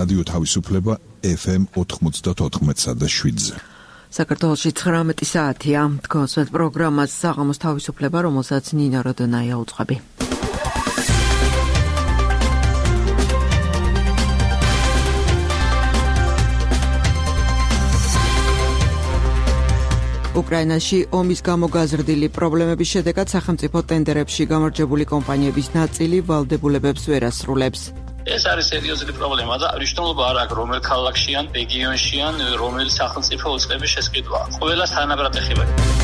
რადიო თავისუფლება FM 94.7-ზე. საქართველოში 19 საათია. თქვენს პროგრამას საღამოს თავისუფლება, რომელსაც ნინა როდონაია უძღვები. უკრაინაში ომის გამო გაზრდილი პრობლემების შედეგად სახელმწიფო ტენდერებში გამარჯვებული კომპანიების ნაწილი ვალდებულებებს ვერ ასრულებს. ეს არის სერიოზული პრობლემა და მნიშვნელობა არ აქვს რომელ ქალაქში ან რეგიონში ან რომელი სახელმწიფო უწყების შესყიდვა. ყველას თანაბრად ეხება.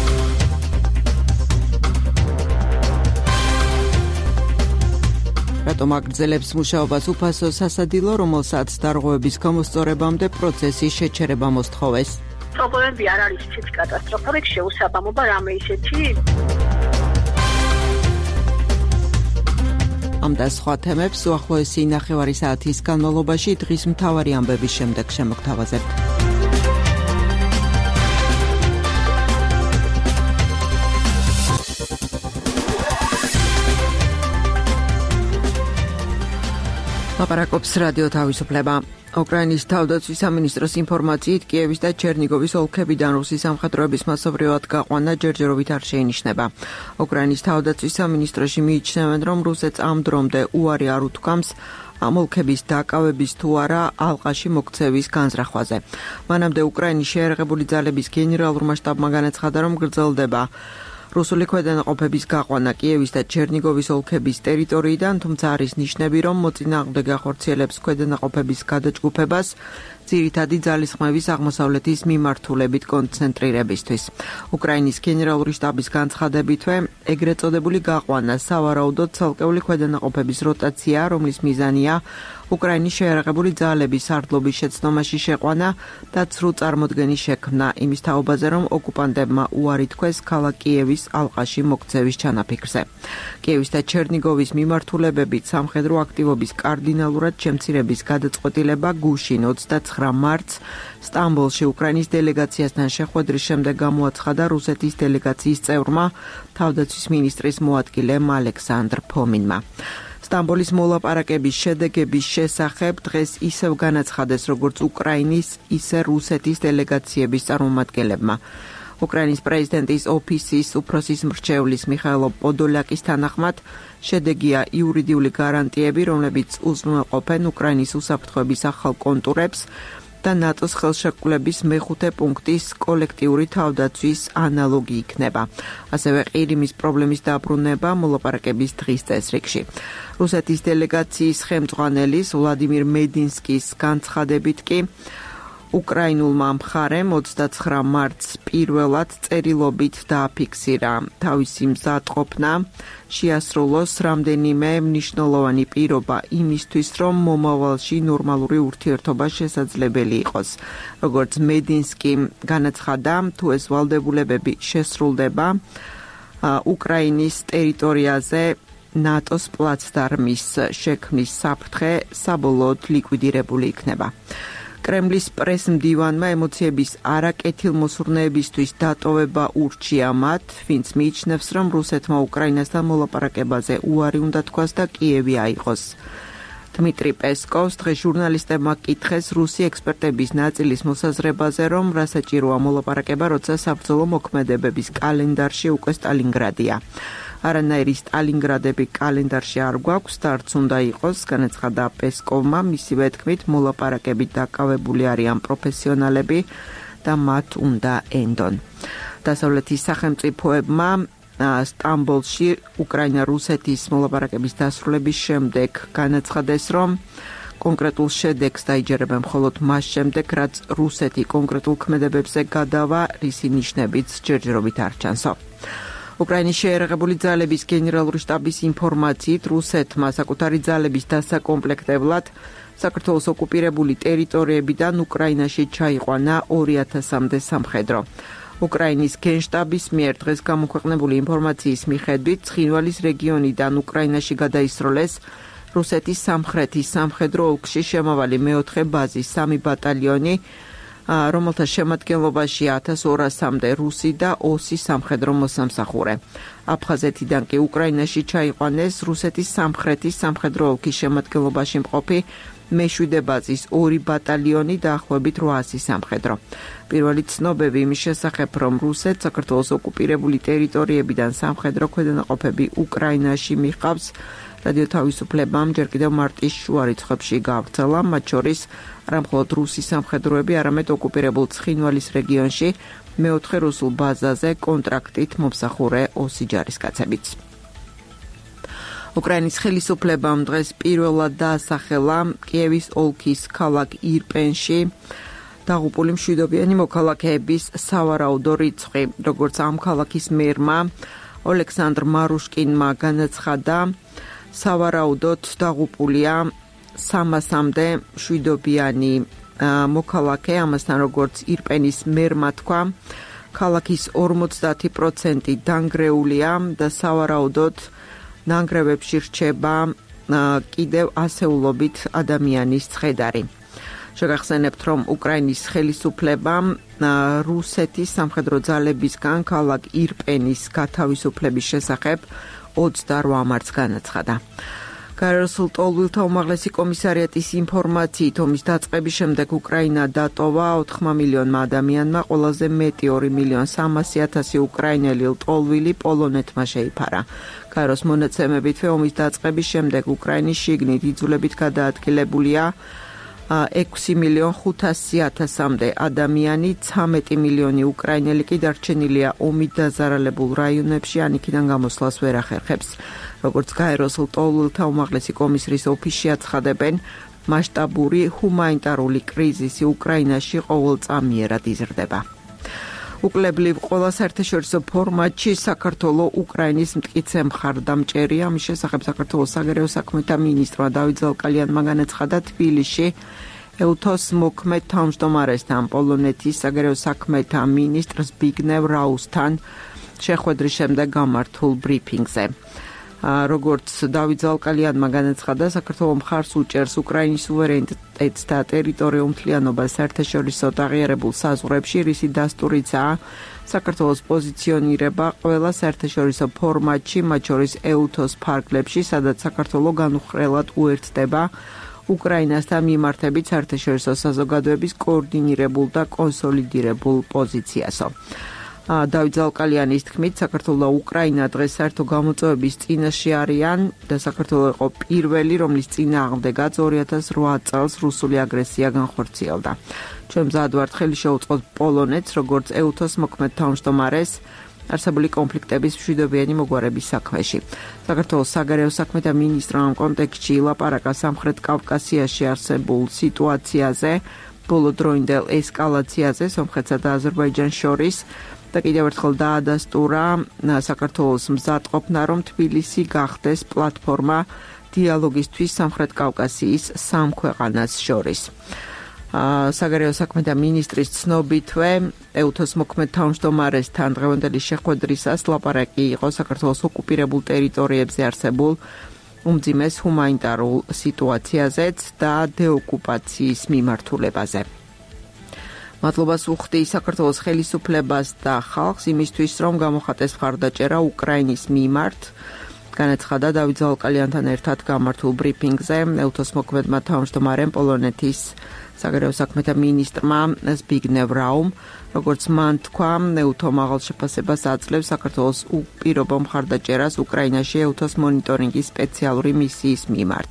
რატომ აგრძელებს მუშაობას უფასო სასადილო, რომელსაც დარღვევების გამოსწორებამდე პროცესის შეჩერება მოსთხოვეს? პრობლემები არ არის ისეთი კატასტროფა, შეუსაბამობა რამე ისეთი. ამ და სხვა თემებს უახლოესი ნახევარი საათის განმავლობაში დღის მთავარი ამბების შემდეგ შემოგთავაზებთ. ლაპარაკობს რადიო თავისუფლება. უკრაინის თავდაცვის სამინისტროს ინფორმაციით კიევის და ჩერნიგოვის ოლქებიდან რუსის სამხედროების მასობრივად გაყვანა ჯერჯერობით არ შეინიშნება. უკრაინის თავდაცვის სამინისტროში მიიჩნევენ, რომ რუსეთს ამ დრომდე უარი არ უთქვამს ამ ოლქების დაკავების თუ არა ალყაში მოქცევის განზრახვაზე. მანამდე უკრაინის შეიარაღებული ძალების გენერალურმა შტაბმა განაცხადა, რომ გრძელდება რუსული ქვედანაყოფების გაყვანა კიევის და ჩერნიგოვის ოლქების ტერიტორიიდან, თუმცა არის ნიშნები, რომ მოწინააღმდეგე ახორციელებს ქვედანაყოფების გადაჯგუფებას ძირითადი ძალისხმევის აღმოსავლეთის მიმართულებით კონცენტრირებისთვის. უკრაინის გენერალური შტაბის განცხადებითვე, ეგრეთ წოდებული გაყვანა სავარაუდოდ ცალკეული ქვედანაყოფების როტაცია, რომლის მიზანია უკრაინის შეიარაღებული ძალების სარდლობის შეცდომაში შეყვანა და ცრუ წარმოდგენის შექმნა იმის თაობაზე, რომ ოკუპანტებმა უარი თქვეს ქალაქ კიევის ალყაში მოქცევის ჩანაფიქრზე. კიევის და ჩერნიგოვის მიმართულებებით სამხედრო აქტივობის კარდინალურად შემცირების გადაწყვეტილება გუშინ 29 მარტს სტამბოლში უკრაინის დელეგაციასთან შეხვედრის შემდეგ გამოაცხადა რუსეთის დელეგაციის წევრმა თავდაცვის მინისტრის მოადგილემ ალექსანდრ ფომინმა. სტამბოლის მოლაპარაკების შედეგების შესახებ დღეს ისევ განაცხადეს როგორც უკრაინის, ისე რუსეთის დელეგაციების წარმომადგენლებმა. უკრაინის პრეზიდენტის ოფისის უფროსის მრჩევლის მიხაილო პოდოლაკის თანახმად შედეგია იურიდიული გარანტიები, რომლებიც უზრუნველყოფენ უკრაინის უსაფრთხოების ახალ კონტურებს და ნატოს ხელშეკრულების მეხუთე პუნქტის კოლექტიური თავდაცვის ანალოგი იქნება. ასევე ყირიმის პრობლემის დაბრუნება მოლაპარაკების დღის წესრიგში. რუსეთის დელეგაციის ხელმძღვანელის ვლადიმირ მედინსკის განცხადებით კი უკრაინულმა მხარემ 29 მარტს პირველად წერილობით დააფიქსირა თავისი მზადყოფნა შეასრულოს რამდენიმე მნიშვნელოვანი პირობა იმისთვის, რომ მომავალში ნორმალური ურთიერთობა შესაძლებელი იყოს. როგორც მედინსკი განაცხადა, თუ ეს ვალდებულებები შესრულდება, უკრაინის ტერიტორიაზე ნატოს პლაცდარმის შექმნის საფრთხე საბოლოოდ ლიკვიდირებული იქნება. კრემლის პრესმდივანმა ემოციების არაკეთილმოსურნეებისთვის დატოვება ურჩია მათ, ვინც მიიჩნევს, რომ რუსეთმა უკრაინასთან მოლაპარაკებაზე უარი უნდა თქვას და კიევი აიღოს. დმიტრი პესკოვს დღეს ჟურნალისტებმა კითხეს რუსი ექსპერტების ნაწილის მოსაზრებაზე, რომ რა საჭიროა მოლაპარაკება, როცა საბრძოლო მოქმედებების კალენდარში უკვე სტალინგრადია. არანაირი სტალინგრადები კალენდარში არ გვაქვს და არც უნდა იყოს, განაცხადა პესკოვმა, მისივე თქმით მოლაპარაკებით დაკავებული არიან პროფესიონალები და მათ უნდა ენდონ. დასავლეთის სახელმწიფოებმა სტამბოლში უკრაინა-რუსეთის მოლაპარაკების დასრულების შემდეგ განაცხადეს, რომ კონკრეტულ შედეგს დაიჯერებენ მხოლოდ მას შემდეგ, რაც რუსეთი კონკრეტულ ქმედებებზე გადავა, რისი ნიშნებიც ჯერჯერობით არ ჩანსო. უკრაინის შეიარაღებული ძალების გენერალური შტაბის ინფორმაციით, რუსეთმა საკუთარი ძალების დასაკომპლექტებლად საქართველოს ოკუპირებული ტერიტორიებიდან უკრაინაში ჩაიყვანა 2000-მდე სამხედრო. უკრაინის გენშტაბის მიერ დღეს გამოქვეყნებული ინფორმაციის მიხედვით, ცხინვალის რეგიონიდან უკრაინაში გადაისროლეს რუსეთის სამხრეთის სამხედრო ოლქში შემავალი მეოთხე ბაზის 3 ბატალიონი, რომელთა შემადგენლობაში 1200-მდე რუსი და ოსი სამხედრო მოსამსახურე. აფხაზეთიდან კი უკრაინაში ჩაიყვანეს რუსეთის სამხრეთის სამხედრო ოლქის შემადგენლობაში მყოფი მე-7 ბაზის 2 ბატალიონი დაახლოებით 800 სამხედრო. პირველი ცნობები იმის შესახებ, რომ რუსეთს საქართველოს ოკუპირებული ტერიტორიებიდან სამხედრო ქვედანაყოფები უკრაინაში მიჰყავს, რადიო თავისუფლებამ ჯერ კიდევ მარტის შუა რიცხვებში გავრცელა, მათ შორის არა მხოლოდ რუსი სამხედროები, არამედ ოკუპირებულ ცხინვალის რეგიონში მეოთხე რუსულ ბაზაზე კონტრაქტით მომსახურე ოსი ჯარისკაცებიც. უკრაინის ხელისუფლებამ დღეს პირველად დაასახელა კიევის ოლქის ქალაქ ირპენში დაღუპული მშვიდობიანი მოქალაქეების სავარაუდო რიცხვი, როგორც ამ ქალაქის მერმა ოლექსანდრ მარუშკინმა განაცხადა, სავარაუდოდ დაღუპულია 300-მდე მშვიდობიანი მოქალაქე, ამასთან როგორც ირპენის მერმა თქვა, ქალაქის 50% დანგრეულია და სავარაუდოდ ნანგრევებში რჩება კიდევ ასეულობით ადამიანის ცხედარი. შეგახსენებთ, რომ უკრაინის ხელისუფლებამ რუსეთის სამხედრო ძალებისგან ქალაქ ირპენის გათავისუფლების შესახებ 28 მარტს განაცხადა. გარსულ ტოლვილთა უმაღლესი კომისარიატის ინფორმაციით, ომის დაწყების შემდეგ უკრაინა დატოვა 4 მილიონმა ადამიანმა, ყველაზე მეტი 2.300.000 უკრაინელი ლტოლვილი პოლონეთმა შეიფარა. გაროს მონაცემებით, ომის დაწყების შემდეგ უკრაინის შიგნით იძულებით გადაადგილებულია 6.500.000-მდე ადამიანი, 13 მილიონი უკრაინელი კი დარჩენილია ომით დაზარალებულ რაიონებში, ან იქიდან გამოსვლას ვერ ახერხებს. როგორც გაეროს ლტოლვილთა უმაღლესი კომისრის ოფისში აცხადებენ, მასშტაბური ჰუმანიტარული კრიზისი უკრაინაში ყოველწამიერად იზრდება. უკლებლივ ყველა საერთაშორისო ფორმატში საქართველოს უკრაინის მტკიცე მხარდამჭერია. ამის შესახებ საქართველოს საგარეო საქმეთა მინისტრმა დავით ზალკალიანმა განაცხადა თბილისში ელთოს მოქმედ თავმჯდომარესთან, პოლონეთის საგარეო საქმეთა მინისტრ ზბიგნევ რაუსთან შეხვედრის შემდეგ გამართულ ბრიფინგზე. როგორც დავით ზალკალიანმა განაცხადა, საქართველოს მხარს უჭერს უკრაინის სუვერენიტეტს და ტერიტორიულ მთლიანობას საერთაშორისო აღიარებულ საზღვრებში, რისი დასტურიცაა საქართველოს პოზიციონირება ყველა საერთაშორისო ფორმატში, მათ შორის ეუთოს ფარგლებში, სადაც საქართველოს განუხრელად უერთდება უკრაინასთან მიმართებით საერთაშორისო საზოგადოების კოორდინირებულ და კონსოლიდირებულ პოზიციასო. დავით ზალკალიანის თქმით, საქართველოს და უკრაინა დღეს საერთო გამოწვევების წინაშე არიან და საქართველოს იყო პირველი, რომლის წინააღმდეგაც 2008 წელს რუსული აგრესია განხორციელდა. ჩვენ მზად ვართ ხელი შევუწყოთ პოლონეთს, როგორც ეუთოს მოქმედ თავმჯდომარეს არსებული კონფლიქტების მშვიდობიანი მოგვარების საქმეში. საქართველოს საგარეო საქმეთა მინისტრმა ამ კონტექსტში ილაპარაკა სამხრეთ კავკასიაში არსებულ სიტუაციაზე, ბოლოდროინდელ ესკალაციაზე სომხეთსა და აზერბაიჯანს შორის და კიდევ ერთხელ დაადასტურა საქართველოს მზადყოფნა, რომ თბილისი გახდეს პლატფორმა დიალოგისთვის სამხრეთ კავკასიის სამ ქვეყანას შორის. საგარეო საქმეთა მინისტრის ცნობითვე ეუთოს მოქმედ თავმჯდომარესთან დღევანდელი შეხვედრისას ლაპარაკი იყო საქართველოს ოკუპირებულ ტერიტორიებზე არსებულ უმძიმეს ჰუმანიტარულ სიტუაციაზეც და დეოკუპაციის მიმართულებაზე. მადლობას უხდი საქართველოს ხელისუფლებას და ხალხს იმისთვის, რომ გამოხატეს მხარდაჭერა უკრაინის მიმართ. განაცხადა დავით ზალკალიანთან ერთად გამართულ ბრიფინგზე ეუთოს მოქმედმა თავმჯდომარემ პოლონეთის საგარეო საქმეთა მინისტრმა ზბიგნევ რაუმ, როგორც მან თქვა, ეუთო მაღალ შეფასებას აძლევს საქართველოს უპირობო მხარდაჭერას უკრაინაში ეუთოს მონიტორინგის სპეციალური მისიის მიმართ.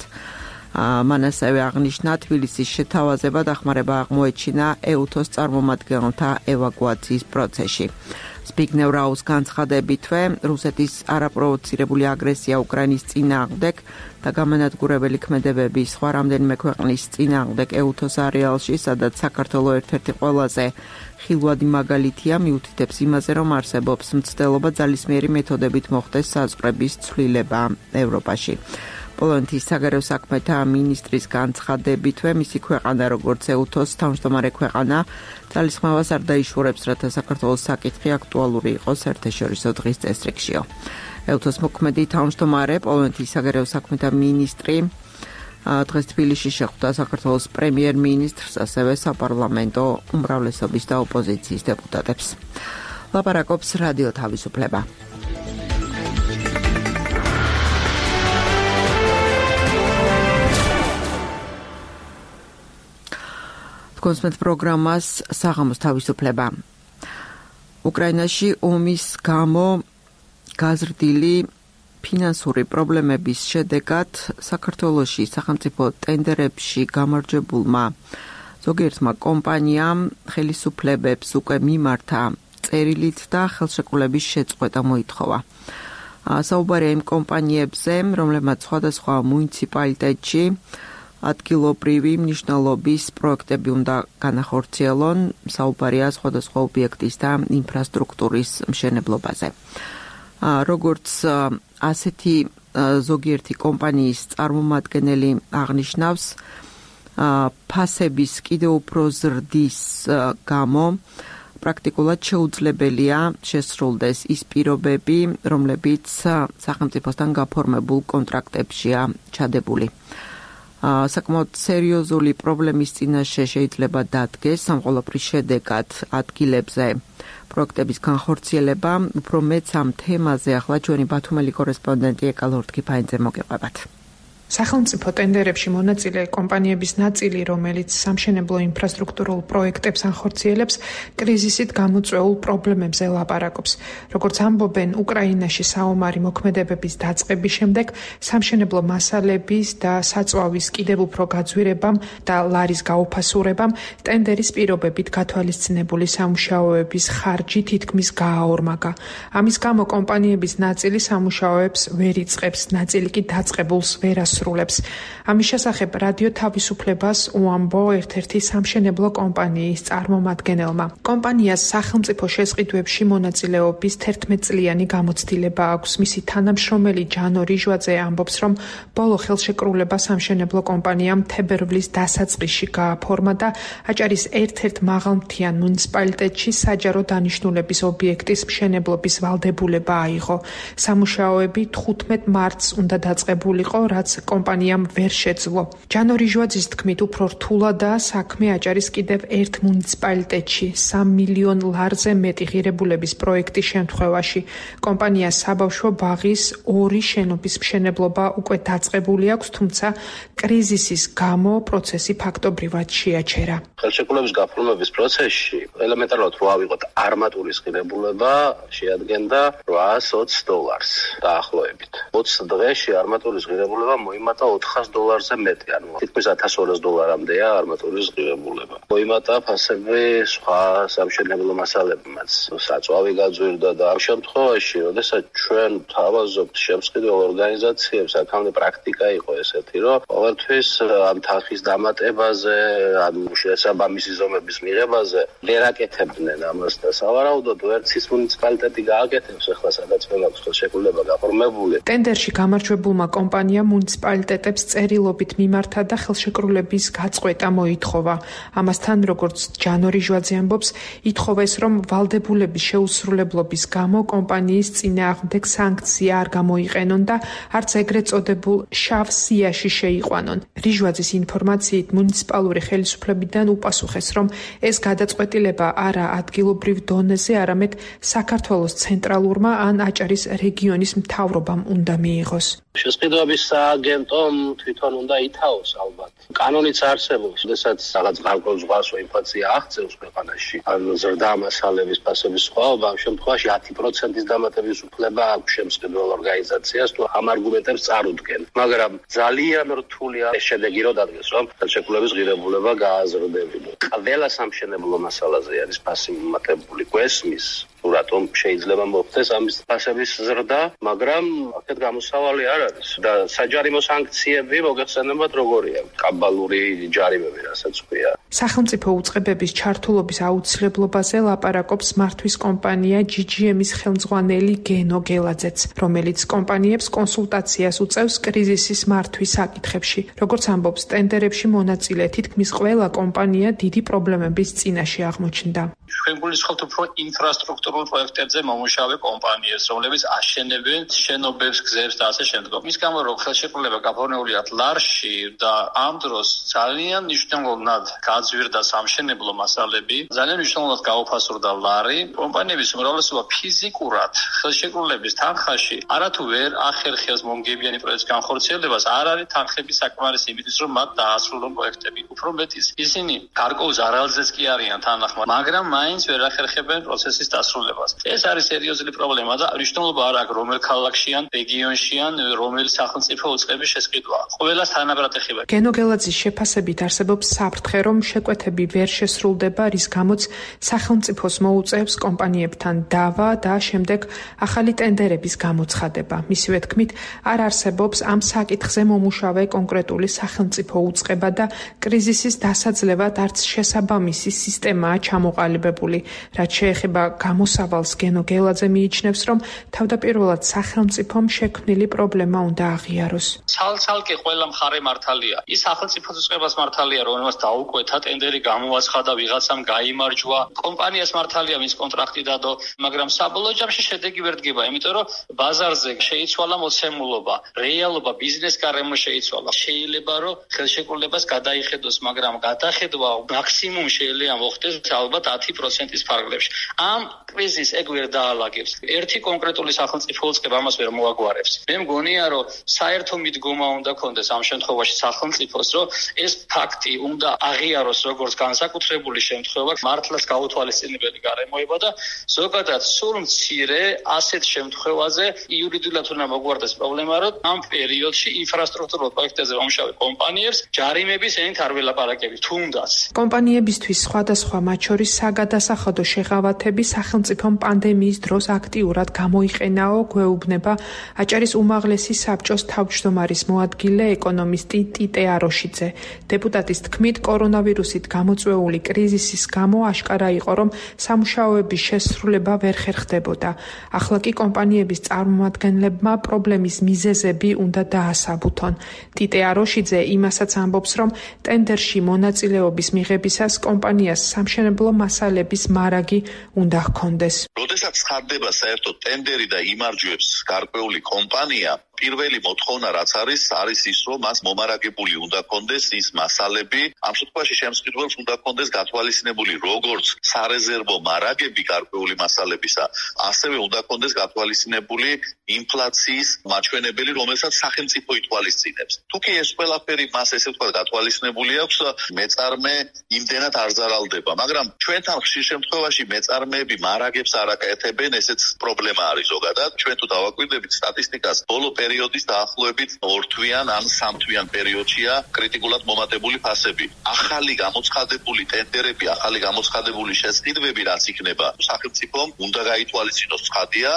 მან ასევე აღნიშნა თბილისის შეთავაზება დახმარება აღმოეჩინა ეუთოს წარმომადგენელთა ევაკუაციის პროცესში. ზბიგნევ რაუს განცხადებითვე, რუსეთის არაპროვოცირებული აგრესია უკრაინის წინააღმდეგ და გამანადგურებელი ქმედებები სხვა რამდენიმე ქვეყნის წინააღმდეგ ეუთოს არეალში, სადაც საქართველოს ერთ-ერთი ყველაზე ხილვადი მაგალითია, მიუთითებს იმაზე, რომ არსებობს მცდელობა ძალისმიერი მეთოდებით მოხდეს საზღვრების ცვლილება ევროპაში. პოლონეთის საგარეო საქმეთა მინისტრის განცხადებითვე, მისი ქვეყანა როგორც ეუთოს თავმჯდომარე ქვეყანა ძალისხმევას არ დაიშურებს, რათა საქართველოს საკითხი აქტუალური იყოს საერთაშორისო დღის წესრიგშიო. ეუთოს მოქმედი თავმჯდომარე პოლონეთის საგარეო საქმეთა მინისტრი დღეს თბილისში შეხვდა საქართველოს პრემიერ-მინისტრს, ასევე საპარლამენტო უმრავლესობის და ოპოზიციის დეპუტატებს. ლაპარაკობს რადიო თავისუფლება. გონსმენთ პროგრამას საღამოს თავისუფლება. უკრაინაში ომის გამო გაზრდილი ფინანსური პრობლემების შედეგად საქართველოში სახელმწიფო ტენდერებში გამარჯვებულმა ზოგიერთმა კომპანიამ ხელისუფლებებს უკვე მიმართა წერილით და ხელშეკრულების შეწყვეტა მოითხოვა. საუბარია იმ კომპანიებზე, რომლებმაც სხვადასხვა მუნიციპალიტეტში ადგილობრივი მნიშვნელობის პროექტები უნდა განახორციელონ, საუბარია სხვადასხვა ობიექტის და ინფრასტრუქტურის მშენებლობაზე. როგორც ასეთი ზოგიერთი კომპანიის წარმომადგენელი აღნიშნავს, ფასების კიდევ უფრო ზრდის გამო პრაქტიკულად შეუძლებელია შესრულდეს ის პირობები, რომლებიც სახელმწიფოსთან გაფორმებულ კონტრაქტებშია ჩადებული. საკმაოდ სერიოზული პრობლემის წინაშე შეიძლება დადგეს სამყოლობრის შედეგად ადგილებზე პროექტების განხორციელება. უფრო მეც ამ თემაზე ახლა ჩვენი ბათუმელი კორესპონდენტი ეკალორთქიფაინძე მოგეყვებათ. სახელმწიფო ტენდერებში მონაწილე კომპანიების ნაწილი, რომელიც სამშენებლო ინფრასტრუქტურულ პროექტებს ახორციელებს, კრიზისით გამოწვეულ პრობლემებზე ლაპარაკობს. როგორც ამბობენ, უკრაინაში საომარი მოქმედებების დაწყების შემდეგ სამშენებლო მასალების და საწვავის კიდევ უფრო გაძვირებამ და ლარის გაუფასურებამ ტენდერის პირობებით გათვალისწინებული სამუშაოების ხარჯი თითქმის გააორმაგა. ამის გამო კომპანიების ნაწილი სამუშაოებს ვერ იწყებს, ნაწილი კი დაწყებულს ვერ ამის შესახებ რადიო თავისუფლებას უამბო ერთ-ერთი სამშენებლო კომპანიის წარმომადგენელმა. კომპანიას სახელმწიფო შესყიდვებში მონაწილეობის 11 წლიანი გამოცდილება აქვს. მისი თანამშრომელი ჯანო რიჟვაძე ამბობს, რომ ბოლო ხელშეკრულება სამშენებლო კომპანიამ თებერვლის დასაწყისში გააფორმა და აჭარის ერთ-ერთ მაღალმთიან მუნიციპალიტეტში საჯარო დანიშნულების ობიექტის მშენებლობის ვალდებულება აიღო. სამუშაოები 15 მარტს უნდა დაწყებულიყო, რაც კომპანიამ ვერ შეძლო. ჯანო რიჟვაძის თქმით, უფრო რთულადაა საქმე აჭარის კიდევ ერთ მუნიციპალიტეტში 3 მილიონ ლარზე მეტი ღირებულების პროექტის შემთხვევაში. კომპანიას საბავშვო ბაღის 2 შენობის მშენებლობა უკვე დაწყებული აქვს, თუმცა კრიზისის გამო პროცესი ფაქტობრივად შეაჩერა. ხელშეკრულების გაფორმების პროცესში ელემენტარულად რო ავიღოთ არმატურის ღირებულება შეადგენდა $820 დაახლოებით. 20 დღეში არმატურის ღირებულება მოიმატა $400-ზე მეტი, ანუ თითქმის $1200-მდეა არმატურის ღირებულება. მოიმატა ფასები სხვა სამშენებლო მასალებმაც, საწვავი გაძვირდა და ამ შემთხვევაში, როდესაც ჩვენ თავაზობთ შემსყიდველ ორგანიზაციებს, აქამდე პრაქტიკა იყო ესეთი, რომ ყოველთვის ამ თანხის დამატებაზე, ან შესაბამისი ზომების მიღებაზე ვერ აკეთებდნენ ამას და სავარაუდოდ ვერც ის მუნიციპალიტეტი გააკეთებს, ახლა სადაც მემაქვს ხელშეკრულება გაფორმებული. ტენდერში გამარჯვებულმა კომპანიამ მუნიციპალიტეტებს წერილობით მიმართა და ხელშეკრულების გაწყვეტა მოითხოვა. ამასთან, როგორც ჯანო რიჟვაძე ამბობს, ითხოვეს, რომ ვალდებულების შეუსრულებლობის გამო კომპანიის წინააღმდეგ სანქცია არ გამოიყენონ და არც ეგრეთ წოდებულ შავ სიაში შეიყვანონ. რიჟვაძის ინფორმაციით მუნიციპალური ხელისუფლებიდან უპასუხეს, რომ ეს გადაწყვეტილება არა ადგილობრივ დონეზე, არამედ საქართველოს ცენტრალურმა ან აჭარის რეგიონის მთავრობამ უნდა მიიღოს. შესყიდვების სააგენტომ თვითონ უნდა ითავოს ალბათ. კანონიც არსებობს, როდესაც რაღაც გარკვეულ ზღვას ინფლაცია აღწევს ქვეყანაში, ან ზრდა მასალების ფასების სხვაობა, ამ შემთხვევაში 10%-ის დამატების უფლება აქვს შემსყიდველ ორგანიზაციას, თუ ამ არგუმენტებს წარუდგენ. მაგრამ ძალიან რთულია ეს შედეგი რო დადგეს, რომ ხელშეკრულების ღირებულება გააზრდებინო. ყველა სამშენებლო მასალაზე არის ფასი მომატებული, გვესმის თუ რატომ შეიძლება მოხდეს ამის ფასების ზრდა, მაგრამ აქეთ გამოსავალი არ არის და საჯარიმო სანქციები მოგეხსენებათ როგორია, კაბალური ჯარიმები, რასაც ქვია. სახელმწიფო უწყებების ჩართულობის აუცილებლობაზე ლაპარაკობს მართვის კომპანია GGM-ის ხელმძღვანელი გენო გელაძეც, რომელიც კომპანიებს კონსულტაციას უწევს კრიზისის მართვის საკითხებში. როგორც ამბობს, ტენდერებში მონაწილე თითქმის ყველა კომპანია დიდი პრობლემების წინაშე აღმოჩნდა. ჩვენ გულისხმობთ უფრო ინფრასტრუქტურულ პროექტებზე მომუშავე კომპანიებს, რომლებიც აშენებენ შენობებს, გზებს და ასე შემდგომ. მის გამო რომ ხელშეკრულება გაფორმებულია ლარში და ამ დროს ძალიან მნიშვნელოვნად გაძვირდა სამშენებლო მასალები, ძალიან მნიშვნელოვნად გაუფასურდა ლარი. კომპანიების უმრავლესობა ფიზიკურად ხელშეკრულების თანხაში არათუ ვერ ახერხებს მომგებიანი პროექტის განხორციელებას, არ არის თანხების საკმარისი იმისთვის, რომ მათ დაასრულონ პროექტები. უფრო მეტიც, ისინი გარკვეულ ზარალზეც კი არიან თანახმად, მაგრამ მაინც ვერ ახერხებენ პროცესის დასრულებას. ეს არის სერიოზული პრობლემა და მნიშვნელობა არ აქვს რომელ ქალაქში ან რეგიონში ან რომელ სახელმწიფო უწყების შესყიდვა. ყველას თანაბრად ეხება. გენო გელაძის შეფასებით არსებობს საფრთხე, რომ შეკვეთები ვერ შესრულდება, რის გამოც სახელმწიფოს მოუწევს კომპანიებთან დავა და შემდეგ ახალი ტენდერების გამოცხადება. მისივე თქმით, არ არსებობს ამ საკითხზე მომუშავე კონკრეტული სახელმწიფო უწყება და კრიზისის დასაძლევად არც შესაბამისი სისტემაა ჩამოყალიბებული. რაც შეეხება გამოსავალს, გენო გელაძე მიიჩნევს, რომ თავდაპირველად სახელმწიფომ შექმნილი პრობლემა უნდა აღიაროს. ცალ-ცალკე ყველა მხარე მართალია. ის სახელმწიფოს უწყებას მართალია, რომელმაც დაუკვეთა ტენდერი გამოაცხადა, ვიღაცამ გაიმარჯვა. კომპანიას მართალია მის კონტრაქტი დადო, მაგრამ საბოლოო ჯამში შედეგი ვერ დგება, იმიტომ რომ ბაზარზე შეიცვალა მოცემულობა, რეალობა, ბიზნეს გარემო შეიცვალა. შეიძლება რომ ხელშეკრულებას გადაიხედოს, მაგრამ გადახედვა მაქსიმუმ შეიძლება მოხდეს ალბათ 10%-ის ფარგლებში. ამ კრიზისს ეგ ვერ დაალაგებს. ერთი კონკრეტული სახელმწიფო უწყება ამას ვერ მოაგვარებს. მე მგონია, რომ საერთო მიდგომა უნდა კონდეს ამ შემთხვევაში სახელმწიფოს, რომ ეს ფაქტი უნდა აღიაროს როგორც განსაკუთრებული შემთხვევა, მართლაც გაუთვალისწინებელი გარემოება და ზოგადად სულ მცირე ასეთ შემთხვევაზე იურიდიულად უნდა მოგვარდეს პრობლემა, რომ ამ პერიოდში ინფრასტრუქტურულ პროექტებზე მომუშავე კომპანიებს ჯარიმების ენით არ ველაპარაკებით, თუნდაც. კომპანიებისთვის სხვადასხვა მათ შორის საგადასახადო შეღავათები სახელმწიფომ პანდემიის დროს აქტიურად გამოიყენაო, გვეუბნება აჭარის უმაღლესი საბჭოს თავმჯდომარის მოადგილე ეკონომისტი ტიტე აროშიძე. დეპუტატის თქმით, კორონავირუსით გამოწვეული კრიზისის გამო აშკარა იყო, რომ სამუშაოების შესრულება ვერ ხერხდებოდა. ახლა კი კომპანიების წარმომადგენლებმა პრობლემის მიზეზები უნდა დაასაბუთონ. ტიტე აროშიძე იმასაც ამბობს, რომ ტენდერში მონაწილეობის მიღებისას კომპანიას სამშენებლო მასალების მარაგი უნდა ჰქონდეს. როდესაც ხარდება საერთოდ ტენდერი და იმარჯვებს გარკვეული კომპანია, პირველი მოთხოვნა რაც არის ის, რომ მას მომარაგებული უნდა ჰქონდეს ის მასალები, ამ შემთხვევაში შემსყიდველს უნდა ჰქონდეს გათვალისწინებული როგორც სარეზერვო მარაგები გარკვეული მასალებისა, ასევე უნდა ჰქონდეს გათვალისწინებული ინფლაციის მაჩვენებელი, რომელსაც სახელმწიფო ითვალისწინებს. თუ კი ეს ყველაფერი მას ესე ვთქვათ გათვალისწინებული აქვს, მეწარმე იმდენად არ ზარალდება, მაგრამ ჩვენთან ხშირ შემთხვევაში მეწარმეები მარაგებს არ აკეთებენ, ესეც პრობლემა არის ზოგადად. ჩვენ თუ დავაკვირდებით სტატისტიკას, ბოლო პერიოდის დაახლოებით 2 თვიან ან 3 თვიან პერიოდშია კრიტიკულად მომატებული ფასები. ახალი გამოცხადებული ტენდერები, ახალი გამოცხადებული შესყიდვები რაც იქნება, სახელმწიფომ უნდა გაითვალისწინოს ცხადია.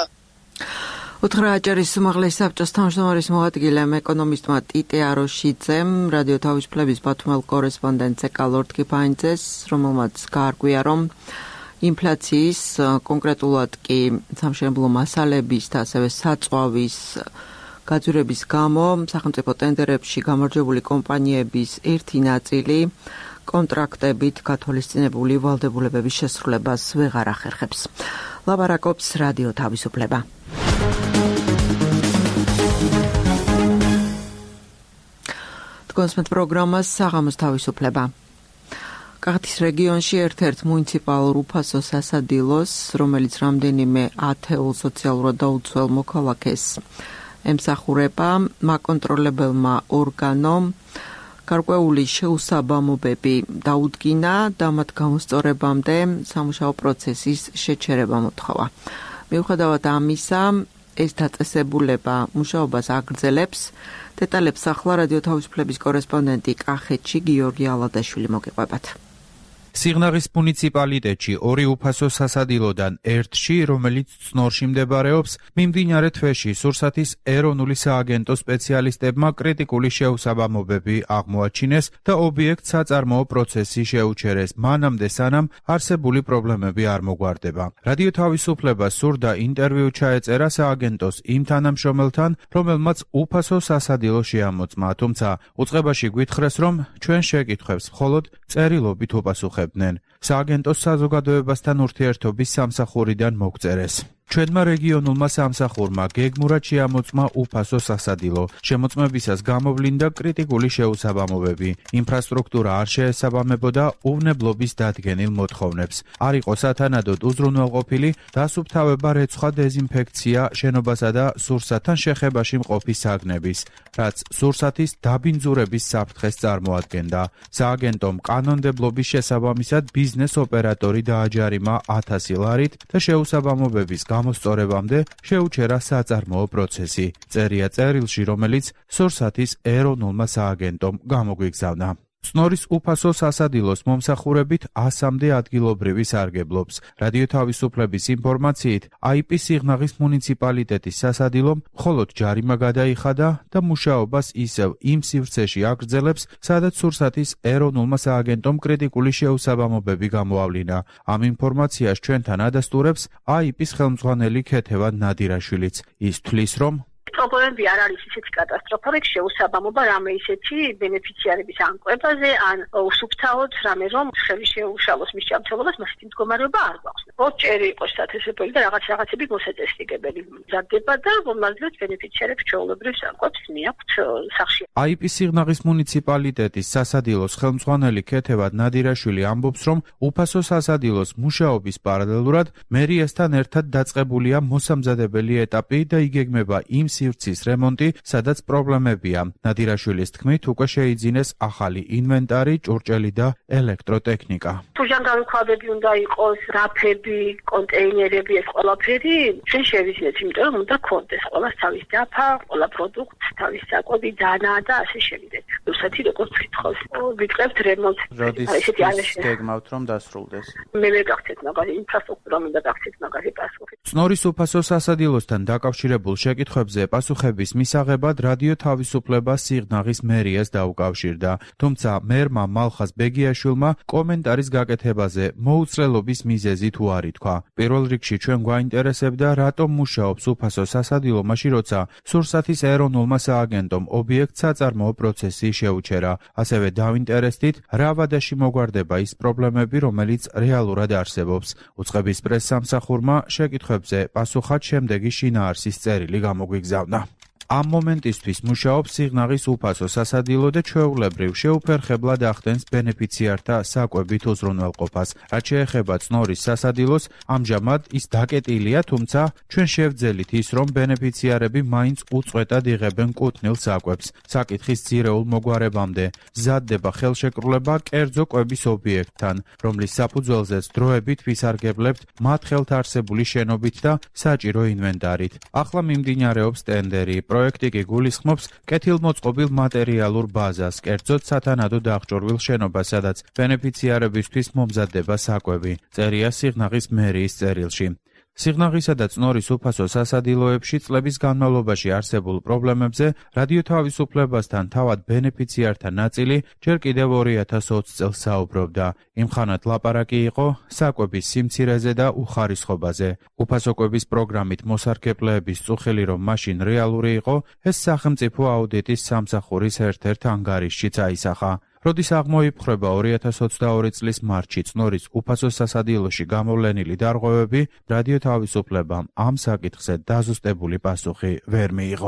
უთხრა აჭარის უმაღლესი საბჭოს თავმჯდომარის მოადგილემ ეკონომისტმა ტიტე აროშიძემ რადიო თავისუფლების ბათუმელ კორესპონდენტზე კალორდ კიფაინძეს, რომელმაც გაარკვია, რომ ინფლაციის, კონკრეტულად კი სამშენებლო მასალების და ასევე საწვავის გაძვირების გამო სახელმწიფო ტენდერებში გამარჯვებული კომპანიების ერთი ნაწილი კონტრაქტებით გათვალისწინებული ვალდებულებების შესრულებას ვეღარ ახერხებს. ლაპარაკობს რადიო თავისუფლება. კონსმეთ პროგრამას საღამოს თავისუფლება. კახეთის რეგიონში ერთ-ერთ მუნიციპალურ უფასო სასადილოს, რომელიც რამდენიმე ათეულ სოციალურად დაუცველ მოქალაქეს ემსახურება, მაკონტროლებელმა ორგანომ გარკვეული შეუსაბამობები დაუდგინა და მათ გამოსწორებამდე სამუშაო პროცესის შეჩერება მოთხოვა. მიუხედავად ამისა, ეს დაწესებულება მუშაობას აგრძელებს. დეტალებს ახლა რადიო თავისუფლების კორესპონდენტი კახეთში გიორგი ალადაშვილი მოგიყვებათ. სიღნაღის მუნიციპალიტეტში ორი უფასო სასადილოდან ერთში, რომელიც წნორში მდებარეობს, მიმდინარე თვეში სურსათის ეროვნული სააგენტო სპეციალისტებმა კრიტიკული შეუსაბამობები აღმოაჩინეს და ობიექტს საწარმოო პროცესი შეუჩერეს, მანამდე სანამ არსებული პრობლემები არ მოგვარდება. რადიო თავისუფლება სურდა ინტერვიუ ჩაეწერა სააგენტოს იმ თანამშრომელთან, რომელმაც უფასო სასადილო შეამოწმა, თუმცა უწყებაში გვითხრეს, რომ ჩვენ შეკითხვებს მხოლოდ წერილობით უპასუხებთ. აწუხებდნენ. სააგენტოს საზოგადოებასთან ურთიერთობის სამსახურიდან მოგწერეს. ჩვენმა რეგიონულმა სამსახურმა გეგმურად შეამოწმა უფასო სასადილო. შემოწმებისას გამოვლინდა კრიტიკული შეუსაბამობები. ინფრასტრუქტურა არ შეესაბამებოდა უვნებლობის დადგენილ მოთხოვნებს. არ იყო სათანადოდ უზრუნველყოფილი დასუფთავება, რეცხვა, დეზინფექცია, შენობასა და სურსათთან შეხებაში მყოფი საგნების, რაც სურსათის დაბინძურების საფრთხეს წარმოადგენდა. სააგენტომ კანონმდებლობის შესაბამისად ბიზნეს ოპერატორი დააჯარიმა 1000 ლარით და შეუსაბამობების გამოსწორებამდე შეუჩერა საწარმოო პროცესი. წერია წერილში, რომელიც სურსათის ეროვნულმა სააგენტომ გამოგვიგზავნა. წნორის უფასო სასადილოს მომსახურებით 100-მდე ადგილობრივი სარგებლობს. რადიო თავისუფლების ინფორმაციით, IP სიღნაღის მუნიციპალიტეტის სასადილომ მხოლოდ ჯარიმა გადაიხადა და მუშაობას ისევ იმ სივრცეში აგრძელებს, სადაც სურსათის ეროვნულმა სააგენტომ კრიტიკული შეუსაბამობები გამოავლინა. ამ ინფორმაციას ჩვენთან ადასტურებს IP-ის ხელმძღვანელი ქეთევან ნადირაშვილიც. ის თვლის, რომ პრობლემები არ არის ისეთი კატასტროფა, შეუსაბამობა რამე ისეთი ბენეფიციარების ანკლებაზე, ან უსუფთავოდ რამე რომ ხელი შეუშალოს მის ჯანმრთელობას, მასეთი მდგომარეობა არ გვაქვს. ოჭერი იყოს სათესებელი და რაღაცები მოსაწესრიგებელი მზადდება და რომელზეც ბენეფიციარებს ჩვეულებრივ ანკლებს მიაქვთ სახში. IP სიღნაღის მუნიციპალიტეტის სასადილოს ხელმძღვანელი ქეთევან ნადირაშვილი ამბობს, რომ უფასო სასადილოს მუშაობის პარალელურად მერიასთან ერთად დაწყებულია მოსამზადებელი ეტაპი და იგეგმება იმ სივრცის რემონტი, სადაც პრობლემებია. ნადირაშვილის თქმით, უკვე შეიძინეს ახალი ინვენტარი, ჭურჭელი და ელექტროტექნიკა. ფუჟანგანქვაბები უნდა იყოს, რაფები, კონტეინერები, ეს ყველაფერი ჩვენ შევიძინეთ, იმიტომ რომ უნდა გქონდეს ყველას თავის დაფა, ყველა პროდუქტს თავის საკვები, დანა და ასე შევიდეთ. რუსეთი როგორც გითხოს, ვიწყებთ რემონტს. როდის გეგმავთ რომ დასრულდეს? მე ვეღახცეთ მაგარი ინფრასტრუქტურა მინდა გახცეთ მაგარი პასუხი. წნორის უფასო სასადილოსთან დაკავშირებულ შეკითხვებზე პასუხების მისაღებად რადიო თავისუფლება სიღნაღის მერიას დაუკავშირდა, თუმცა მერმა მალხაზ ბეგიაშვილმა კომენტარის გაკეთებაზე მოუწლელობის მიზეზი თუ არ ითქვა. პირველ რიგში ჩვენ გვაინტერესებდა, რატომ მუშაობს უფასო სასადილო მაშინ, როცა სურსათის ეროვნულმა სააგენტომ ობიექტს საწარმოო პროცესი შეუჩერა. ასევე დავინტერესდით, რა ვადაში მოგვარდება ის პრობლემები, რომელიც რეალურად არსებობს. უწყების პრესსამსახურმა შეკითხვებზე პასუხად შემდეგი შინაარსის წერილი გამოგვიგზავნა. ამ მომენტისთვის მუშაობს სიღნაღის უფასო სასადილო და ჩვეულებრივ შეუფერხებლად ახდენს ბენეფიციართა საკვებით უზრუნველყოფას. რაც შეეხება წნორის სასადილოს, ამჟამად ის დაკეტილია, თუმცა ჩვენ შევძელით ის, რომ ბენეფიციარები მაინც უწყვეტად იღებენ კუთვნილ საკვებს. საკითხის ძირეულ მოგვარებამდე მზადდება ხელშეკრულება კერძო კვების ობიექტთან, რომლის საფუძველზეც დროებით ვისარგებლებთ მათ ხელთ არსებული შენობით და საჭირო ინვენტარით. ახლა მიმდინარეობს ტენდერი. პროექტი კი გულისხმობს კეთილმოწყობილ მატერიალურ ბაზას, კერძოდ სათანადო აღჭურვილ შენობას, სადაც ბენეფიციარებისთვის მომზადდება საკვები. წერია სიღნაღის მერიის წერილში. სიღნაღისა და წნორის უფასო სასადილოებში წლების განმავლობაში არსებულ პრობლემებზე რადიო თავისუფლებასთან თავად ბენეფიციართა ნაწილი ჯერ კიდევ 2020 წელს საუბრობდა. იმხანად ლაპარაკი იყო საკვების სიმცირეზე და უხარისხობაზე. უფასო კვების პროგრამით მოსარგებლეების წუხილი რომ მაშინ რეალური იყო, ეს სახელმწიფო აუდიტის სამსახურის ერთ-ერთ ანგარიშშიც აისახა. როდის აღმოიფხრება 2022 წლის მარტში წნორის უფასო სასადილოში გამოვლენილი დარღვევები, რადიო თავისუფლებამ ამ საკითხზე დაზუსტებული პასუხი ვერ მიიღო.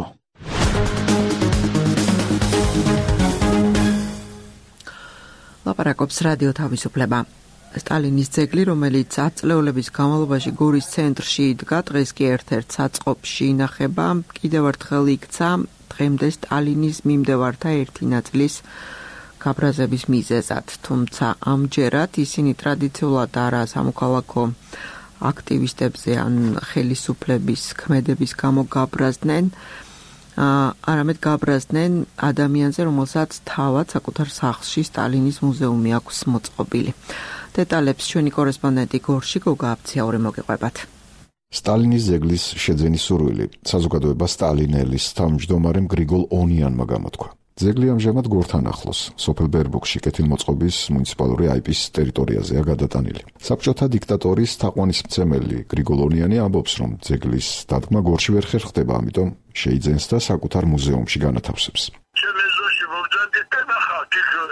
ლაპარაკობს რადიო თავისუფლება. სტალინის ძეგლი, რომელიც ათწლეულების განმავლობაში გორის ცენტრში იდგა, დღეს კი ერთ-ერთ საწყობში ინახება, კიდევ ერთხელ იქცა დღემდე სტალინის მიმდევართა ერთი ნაწილის გაბრაზების მიზეზად, თუმცა ამჯერად ისინი ტრადიციულად არა სამოქალაქო აქტივისტებზე ან ხელისუფლების ქმედების გამო გაბრაზდნენ, არამედ გაბრაზდნენ ადამიანზე, რომელსაც თავად საკუთარ სახლში სტალინის მუზეუმი აქვს მოწყობილი. დეტალებს ჩვენი კორესპონდენტი გორში გოგა აფციაური მოგიყვებათ. სტალინის ძეგლის შეძენის სურვილი საზოგადოება სტალინელის თავმჯდომარემ გრიგოლ ონიანმა გამოთქვა. ძეგლი ამჟამად გორთან ახლოს, სოფელ ბერბუქში კეთილმოწყობის მუნიციპალური IP-ის ტერიტორიაზეა გადატანილი. საბჭოთა დიქტატორის თაყვანისმცემელი გრიგოლ ონიანი ამბობს, რომ ძეგლის დადგმა გორში ვერ ხერხდება, ამიტომ შეიძენს და საკუთარ მუზეუმში განათავსებს.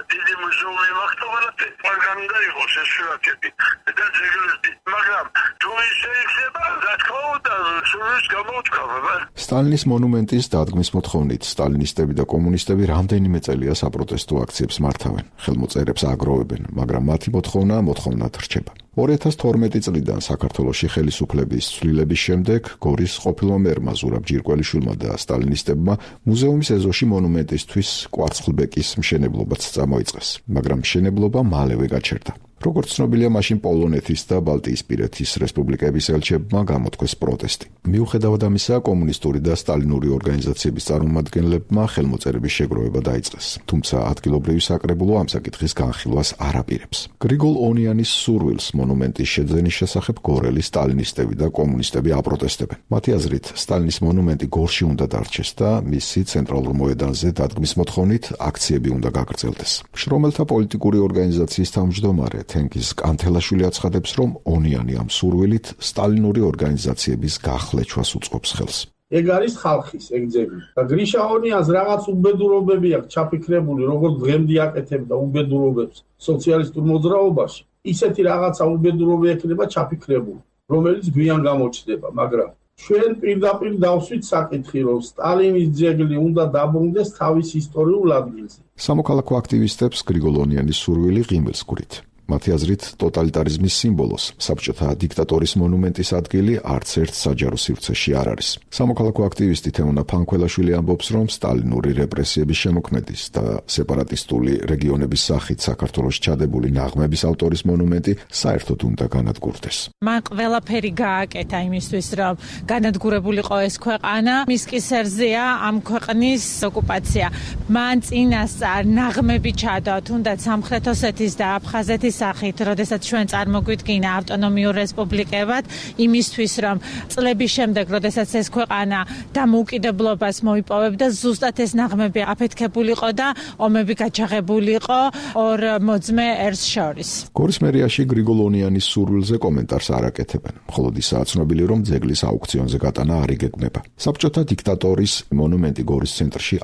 დიდი მუზეუმი მაგდობარათი მაგანდა იყოს ეს სურათები და ძეგლები მაგრამ თუ ისე იქნება რა თქმა უნდა სულს გამოუtkავება სტალინის მონუმენტის დადგმის მოთხოვნით სტალინისტები და კომუნისტები რამდენიმე წელია საპროტესტო აქციებს მართავენ ხელმოწერებს აგროვებენ მაგრამ მათი მოთხოვნად რჩება 2012 წლიდან საქართველოში ხელისუფლების ცვლილების შემდეგ გორის ყოფილმა მერმა ზურაბ ჯირკველიშვილმა და სტალინისტებმა მუზეუმის ეზოში მონუმენტისთვის კვარცხლბეკის მშენებლობაც წამოიწყეს მაგრამ მშენებლობა მალევე გაჩერდა როგორც ცნობილია, მაშინ პოლონეთის და ბალტიისპირეთის რესპუბლიკების ელჩებმა გამოთქვეს პროტესტი. მიუხედავად ამისა, კომუნისტური და სტალინური ორგანიზაციების წარმომადგენლებმა ხელმოწერების შეგროვება დაიწყეს. თუმცა ადგილობრივი საკრებულო ამ საკითხის განხილვას არ აპირებს. გრიგოლ ონიანის სურვილს მონუმენტის შეძენის შესახებ გორელი სტალინისტები და კომუნისტები აპროტესტებენ. მათი აზრით, სტალინის მონუმენტი გორში უნდა დარჩეს და მისი ცენტრალურ მოედანზე დადგმის მოთხოვნით აქციები უნდა გაგრძელდეს. შრომელთა პოლიტიკური ორგანიზაციის თავმჯდომარე თენგიზ კანთელაშვილი აცხადებს, რომ ონიანი ამ სურვილით სტალინური ორგანიზაციების გახლეჩვას უწყობს ხელს. ეგ არის ხალხის ეგძები. და გრიშა ონიანს რაღაც უბედურობები აქვს ჩაფიქრებული, როგორც დღემდე აკეთებდა უბედურობებს სოციალისტურ მოძრაობაში. ისეთი რაღაცა უბედურობა ექნება ჩაფიქრებული, რომელიც გვიან გამოჩნდება, მაგრამ ჩვენ პირდაპირ დავსვით საკითხი, რომ სტალინის ძეგლი უნდა დაბრუნდეს თავის ისტორიულ ადგილზე. სამოქალაქო აქტივისტებს გრიგოლ ონიანის სურვილი ღიმილს გვრით. მათი აზრით, ტოტალიტარიზმის სიმბოლოს, საბჭოთა დიქტატორის მონუმენტის ადგილი არც ერთ საჯარო სივრცეში არ არის. სამოქალაქო აქტივისტი თემონა ფანქველაშვილი ამბობს, რომ სტალინური რეპრესიების შემოქმედის და სეპარატისტული რეგიონების სახით საქართველოს ჩადებული ნაღმების ავტორის მონუმენტი საერთოდ უნდა განადგურდეს. მან ყველაფერი გააკეთა იმისთვის, რომ განადგურებულიყო ეს ქვეყანა. მის კისერზეა ამ ქვეყნის ოკუპაცია. მან წინასწარ ნაღმები ჩადო, თუნდაც სამხრეთ ოსეთის და აფხაზეთის სახით, როდესაც ჩვენ წარმოგვიდგინა ავტონომიურ რესპუბლიკებად, იმისთვის, რომ წლების შემდეგ, როდესაც ეს ქვეყანა დამოუკიდებლობას მოიპოვებდა, ზუსტად ეს ნაღმები აფეთქებულიყო და ომები გაჩაღებულიყო ორ მოძმე ერს შორის. გორის მერიაში გრიგოლ ონიანის სურვილზე კომენტარს არ აკეთებენ, მხოლოდ ისაა ცნობილი, რომ ძეგლის აუქციონზე გატანა არ იგეგმება. საბჭოთა დიქტატორის მონუმენტი გორის ცენტრში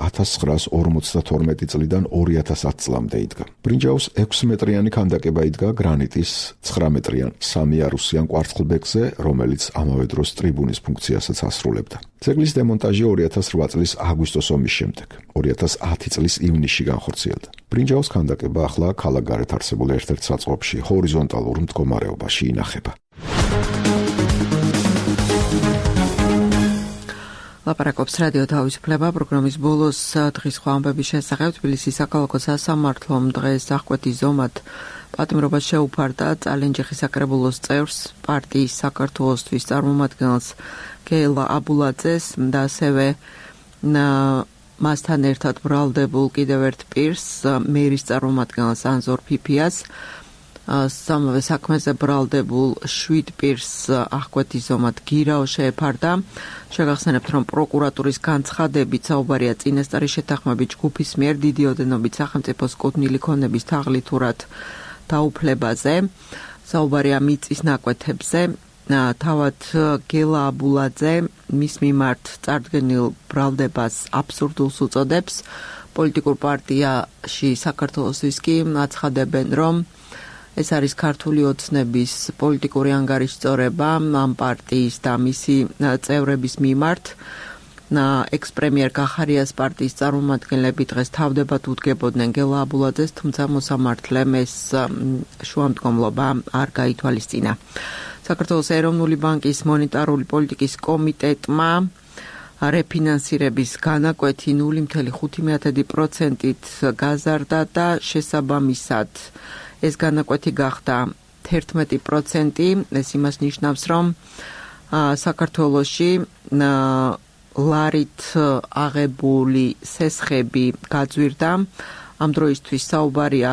1952 წლიდან 2010 წლამდე იდგა. ბრინჯაოს 6 მეტრიანი ქანდაკება იდგა გრანიტის 9 მეტრიან 3 იარუსიან კვარცხლბეკზე, რომელიც ამავე დროს ტრიბუნის ფუნქციასაც ასრულებდა. ძეგლის დემონტაჟი 2008 წლის აგვისტოს ომის შემდეგ 2010 წლის ივნისში განხორციელდა. ბრინჯაოს ქანდაკება ახლა ქალაქ გარეთ არსებულ ერთ-ერთ საწყობში ჰორიზონტალურ მდგომარეობაში ინახება. ლაპარაკობს რადიო თავისუფლება პროგრამის ბოლოს დღის ხვამბების შესახებ თბილისის საქალაქო სასამართლომ დღეს აღკვეთის ზომად პატიმრობას შეუფარდა წალენჯიხის საკრებულოს წევრს, პარტიის საქართველოსთვის წარმომადგენელს გელა აბულაძეს და ასევე მასთან ერთად ბრალდებულ კიდევ ერთ პირს, მერის წარმომადგენელს ანზორ ფიფიას, სამავე საქმეზე ბრალდებულ 7 პირს აღკვეთის ზომად გირაო შეეფარდა. შეგახსენებთ, რომ პროკურატურის განცხადებით საუბარია წინასწარი შეთანხმებით ჯგუფის მიერ დიდი ოდენობით სახელმწიფოს კუთვნილი ქონების თაღლითურად დაუფლებაზე, საუბარია მიწის ნაკვეთებზე. თავად გელა აბულაძე მის მიმართ წარდგენილ ბრალდებას აბსურდულს უწოდებს. პოლიტიკურ პარტიაში საქართველოსთვის კი აცხადებენ, რომ ეს არის ქართული ოცნების პოლიტიკური ანგარიშწორება ამ პარტიის და მისი წევრების მიმართ. ექს-პრემიერ კახარიას პარტიის წარმომადგენლები დღეს თავდებად უდგებოდნენ გელა აბულაძეს, თუმცა მოსამართლემ ეს შუამდგომლობა არ გაითვალისწინა. საქართველოს ეროვნული ბანკის მონეტარული პოლიტიკის კომიტეტმა რეფინანსირების განაკვეთი 0.5%-ით გაზარდა და შესაბამისად ეს განაკვეთი გახდა 11%. ეს იმას ნიშნავს, რომ საქართველოში ლარით აღებული სესხები გაძვირდა. ამ დროისთვის საუბარია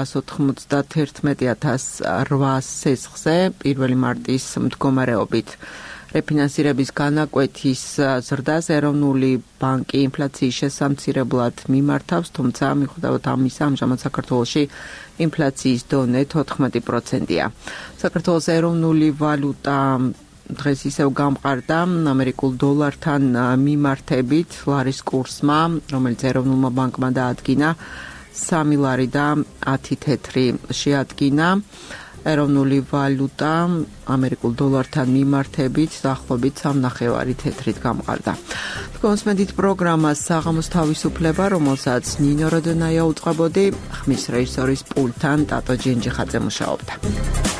191,800 სესხზე 1 მარტის მდგომარეობით. რეფინანსირების განაკვეთის ზრდას ეროვნული ბანკი ინფლაციის შესამცირებლად მიმართავს, თუმცა მიუხედავად ამისა, ამჟამად საქართველოში ინფლაციის დონე 14%-ია. საქართველოს ეროვნული ვალუტა დღეს ისევ გამყარდა ამერიკულ დოლართან მიმართებით ლარის კურსმა, რომელიც ეროვნულმა ბანკმა დაადგინა 3 ლარი და 10 თეთრი შეადგინა. ეროვნული ვალუტა ამერიკულ დოლართან მიმართებით დაახლოებით 3.5 თეთრით გამყარდა. კონსმედით პროგრამას საღამოს თავისუფლება, რომელსაც ნინო როდონაია უწყებოდი, ხმის რეჟისორის პულტთან ტატო ჯენჯიხაძე მუშაობდა.